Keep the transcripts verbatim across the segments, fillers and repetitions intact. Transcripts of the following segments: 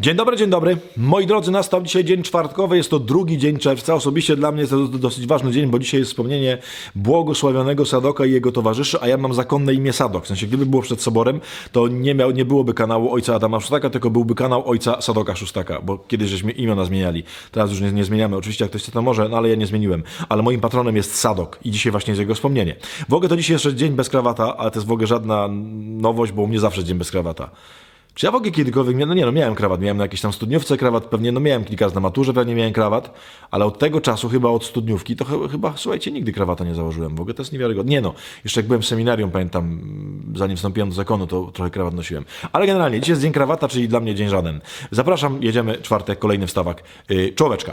Dzień dobry, dzień dobry. Moi drodzy, nastał dzisiaj dzień czwartkowy, jest to drugi dzień czerwca. Osobiście dla mnie jest to dosyć ważny dzień, bo dzisiaj jest wspomnienie błogosławionego Sadoka i jego towarzyszy, a ja mam zakonne imię Sadok. W sensie, gdyby było przed soborem, to nie, miał, nie byłoby kanału ojca Adama Szustaka, tylko byłby kanał ojca Sadoka Szustaka, bo kiedyś żeśmy imiona zmieniali. Teraz już nie, nie zmieniamy. Oczywiście jak ktoś chce, to może, no ale ja nie zmieniłem. Ale moim patronem jest Sadok i dzisiaj właśnie jest jego wspomnienie. W ogóle to dzisiaj jeszcze dzień bez krawata, ale to jest w ogóle żadna nowość, bo u mnie zawsze dzień bez krawata. Czy ja w ogóle kiedykolwiek miałem, no nie no, miałem krawat, miałem na jakiejś tam studniówce krawat, pewnie, no miałem kilka razy na maturze, pewnie miałem krawat, ale od tego czasu, chyba od studniówki, to ch- chyba, słuchajcie, nigdy krawata nie założyłem, w ogóle to jest niewiarygodne. Nie no, jeszcze jak byłem w seminarium, pamiętam, zanim wstąpiłem do zakonu, to trochę krawat nosiłem. Ale generalnie, dzisiaj jest dzień krawata, czyli dla mnie dzień żaden. Zapraszam, jedziemy, czwartek, kolejny wstawak, yy, czołóweczka.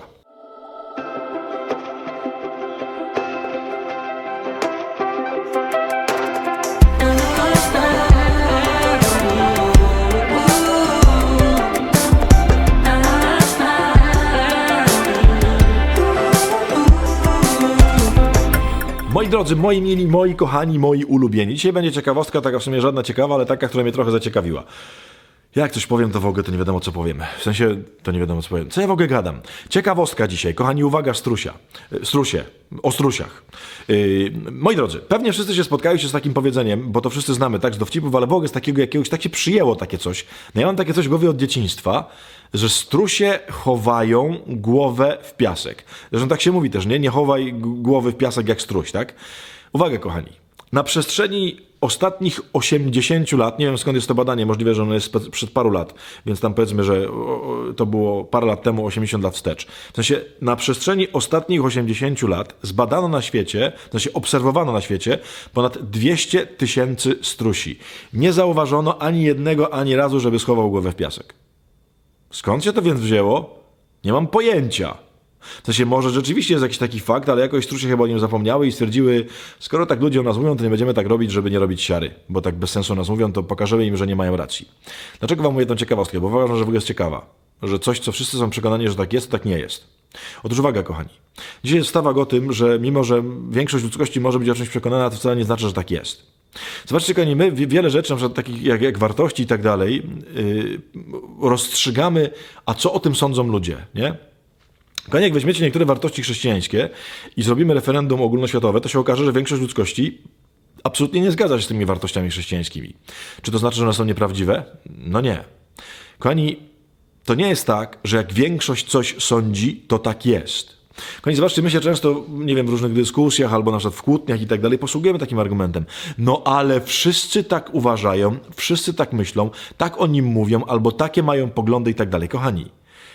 Moi drodzy, moi mili, moi kochani, moi ulubieni. Dzisiaj będzie ciekawostka, taka w sumie żadna ciekawa, ale taka, która mnie trochę zaciekawiła. Jak coś powiem, to w ogóle to nie wiadomo, co powiem. W sensie, to nie wiadomo, co powiem. Co ja w ogóle gadam? Ciekawostka dzisiaj. Kochani, uwaga, strusia. Strusie. O strusiach. Yy, moi drodzy, pewnie wszyscy się spotkają się z takim powiedzeniem, bo to wszyscy znamy, tak, z dowcipów, ale w ogóle z takiego jakiegoś, tak się przyjęło takie coś. No ja mam takie coś w głowie od dzieciństwa, że strusie chowają głowę w piasek. Zresztą tak się mówi też, nie? Nie chowaj głowy w piasek jak struś, tak? Uwaga, kochani. Na przestrzeni ostatnich osiemdziesięciu lat, nie wiem skąd jest to badanie, możliwe, że ono jest przed paru lat, więc tam powiedzmy, że to było parę lat temu, osiemdziesiąt lat wstecz. W sensie na przestrzeni ostatnich osiemdziesięciu lat zbadano na świecie, w sensie obserwowano na świecie ponad dwieście tysięcy strusi. Nie zauważono ani jednego, ani razu, żeby schował głowę w piasek. Skąd się to więc wzięło? Nie mam pojęcia. W sensie może rzeczywiście jest jakiś taki fakt, ale jakoś strusie chyba o nim zapomniały i stwierdziły, skoro tak ludzie o nas mówią, to nie będziemy tak robić, żeby nie robić siary. Bo tak bez sensu o nas mówią, to pokażemy im, że nie mają racji. Dlaczego wam mówię tą ciekawostkę? Bo uważam, że w ogóle jest ciekawa. Że coś, co wszyscy są przekonani, że tak jest, to tak nie jest. Otóż uwaga, kochani. Dzisiaj jest wstawak o tym, że mimo, że większość ludzkości może być o czymś przekonana, to wcale nie znaczy, że tak jest. Zobaczcie, kochani, my wiele rzeczy, na przykład takich jak, jak wartości i tak dalej, yy, rozstrzygamy, a co o tym sądzą ludzie, nie? Kochani, jak weźmiecie niektóre wartości chrześcijańskie i zrobimy referendum ogólnoświatowe, to się okaże, że większość ludzkości absolutnie nie zgadza się z tymi wartościami chrześcijańskimi. Czy to znaczy, że one są nieprawdziwe? No nie. Kochani, to nie jest tak, że jak większość coś sądzi, to tak jest. Kochani, zobaczcie, my się często, nie wiem, w różnych dyskusjach albo na przykład w kłótniach i tak dalej posługujemy takim argumentem. No ale wszyscy tak uważają, wszyscy tak myślą, tak o nim mówią, albo takie mają poglądy i tak dalej. Kochani,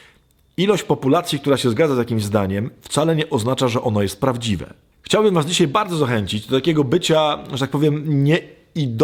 ilość populacji, która się zgadza z jakimś zdaniem, wcale nie oznacza, że ono jest prawdziwe. Chciałbym was dzisiaj bardzo zachęcić do takiego bycia, że tak powiem, nie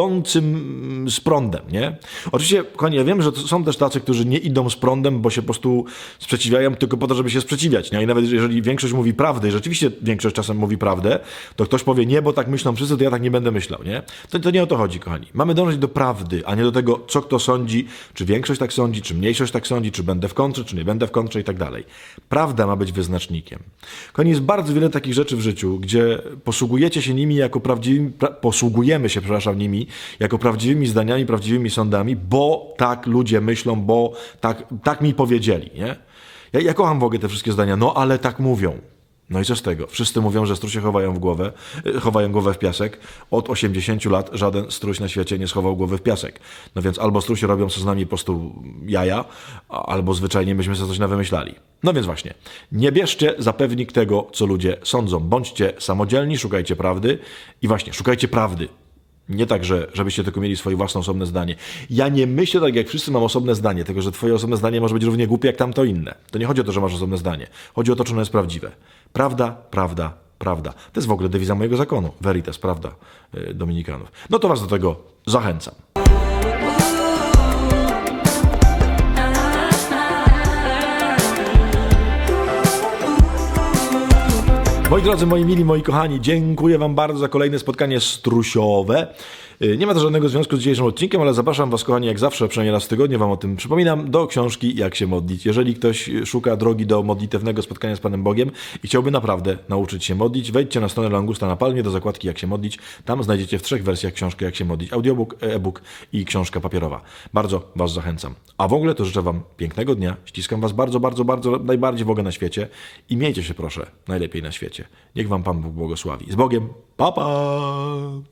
idącym z prądem, nie? Oczywiście, kochani, ja wiem, że są też tacy, którzy nie idą z prądem, bo się po prostu sprzeciwiają tylko po to, żeby się sprzeciwiać, nie? I nawet jeżeli większość mówi prawdę, i rzeczywiście większość czasem mówi prawdę, to ktoś powie, nie, bo tak myślą wszyscy, to ja tak nie będę myślał, nie? To, to nie o to chodzi, kochani. Mamy dążyć do prawdy, a nie do tego, co kto sądzi, czy większość tak sądzi, czy mniejszość tak sądzi, czy będę w kontrze, czy nie będę w kontrze i tak dalej. Prawda ma być wyznacznikiem. Kochani, jest bardzo wiele takich rzeczy w życiu, gdzie posługujecie się nimi jako prawdziwymi, pra, posługujemy się, przepraszam, nimi jako prawdziwymi zdaniami, prawdziwymi sądami, bo tak ludzie myślą, bo tak, tak mi powiedzieli, nie? Ja, ja kocham w ogóle te wszystkie zdania, no ale tak mówią. No i co z tego? Wszyscy mówią, że strusie chowają w głowę, chowają głowę w piasek. Od osiemdziesięciu lat żaden struś na świecie nie schował głowy w piasek. No więc albo strusie robią sobie z nami po prostu jaja, albo zwyczajnie myśmy sobie coś nawymyślali. No więc właśnie, nie bierzcie za pewnik tego, co ludzie sądzą. Bądźcie samodzielni, szukajcie prawdy i właśnie, szukajcie prawdy. Nie tak, że żebyście tylko mieli swoje własne osobne zdanie. Ja nie myślę tak, jak wszyscy mam osobne zdanie, tylko że twoje osobne zdanie może być równie głupie jak tamto inne. To nie chodzi o to, że masz osobne zdanie. Chodzi o to, czy ono jest prawdziwe. Prawda, prawda, prawda. To jest w ogóle dewiza mojego zakonu. Veritas, prawda, yy, dominikanów. No to was do tego zachęcam. Moi drodzy, moi mili, moi kochani, dziękuję wam bardzo za kolejne spotkanie strusiowe. Yy, Nie ma to żadnego związku z dzisiejszym odcinkiem, ale zapraszam was, kochani, jak zawsze, przynajmniej raz w tygodniu wam o tym przypominam, do książki Jak się modlić. Jeżeli ktoś szuka drogi do modlitewnego spotkania z Panem Bogiem i chciałby naprawdę nauczyć się modlić, wejdźcie na stronę Langusta na Palmie do zakładki Jak się modlić. Tam znajdziecie w trzech wersjach książkę Jak się modlić. Audiobook, e-book i książka papierowa. Bardzo was zachęcam. A w ogóle to życzę wam pięknego dnia. Ściskam was bardzo, bardzo, bardzo, najbardziej w ogóle na świecie. I miejcie się proszę najlepiej na świecie. Niech wam Pan Bóg błogosławi. Z Bogiem. Pa, pa!